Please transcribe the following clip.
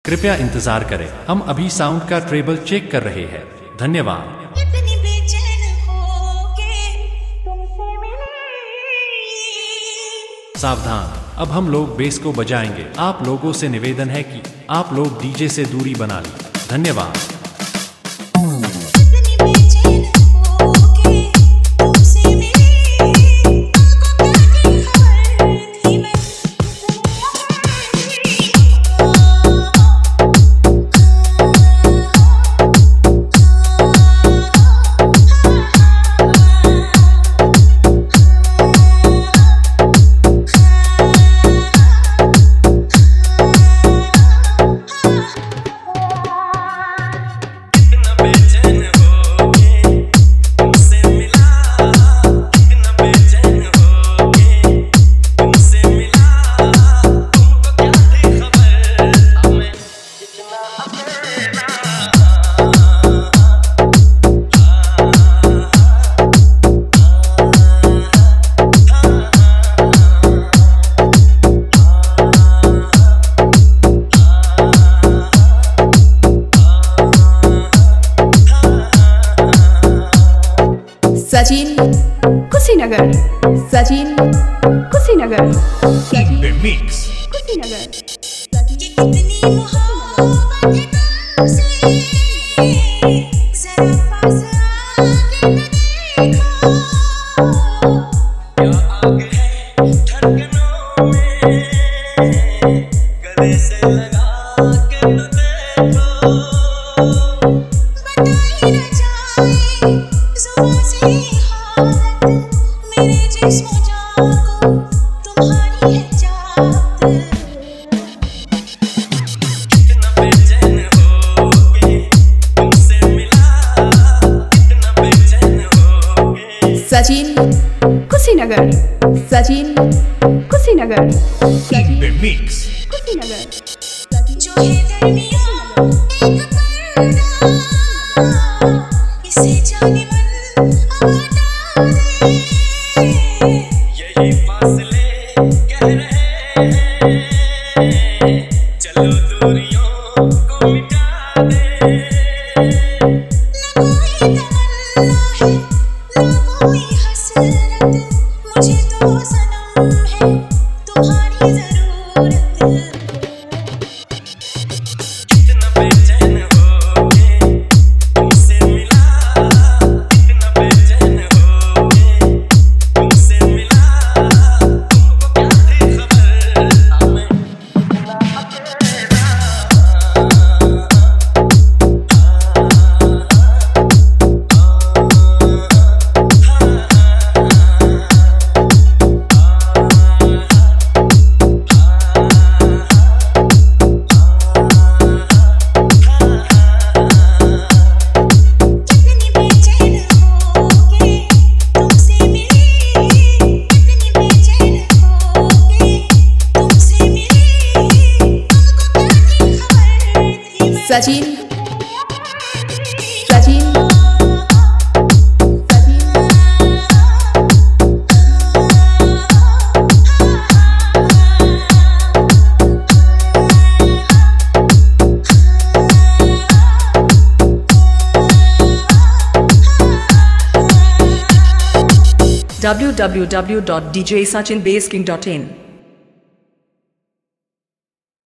कृपया इंतजार करें, हम अभी साउंड का ट्रेबल चेक कर रहे हैं। धन्यवाद। सावधान, अब हम लोग बेस को बजाएंगे। आप लोगों से निवेदन है कि आप लोग डीजे से दूरी बना लें। धन्यवाद। सचिन कुशीनगर, सचिन कुशीनगर, सचिन मिक्स कुशीनगर। कितनी मोहब्बत है तुमसे, जरा पास आके तो देखो, क्या आग है धड़कनों में, गले से लगा के तो देखो, बताई न जाए जुबां से हालत, मेरे जिस्म जान को तुम्हारी है चाहत। कितना बेचैन होगे तुमसे मिला, कितना बेचैन होगे। सचिन कुशीनगर, सचिन कुशीनगर, सचिन मिक्स कुशीनगर। जो है दरमियां एक पर्दा, इसे जाने मन अब हटा दे, यही फासले कह रहे हैं, चलो दूरियों को मिटा दे। न कोई तमन्ना है न कोई हसरत, मुझे तो सनम है तुम्हारी जरूरत। कितना बेचैन होगे तुमसे मिला, कितना बेचैन होगे तुमसे मिला, तुमको क्या थी खबर, हमें इतना अकेला। कितनी बेचैन होगे तुमसे मिली, कितनी बेचैन होगे तुमसे मिली, तुमको क्या थी खबर थी मैं सचिन सचिन www.djsachinbasking.in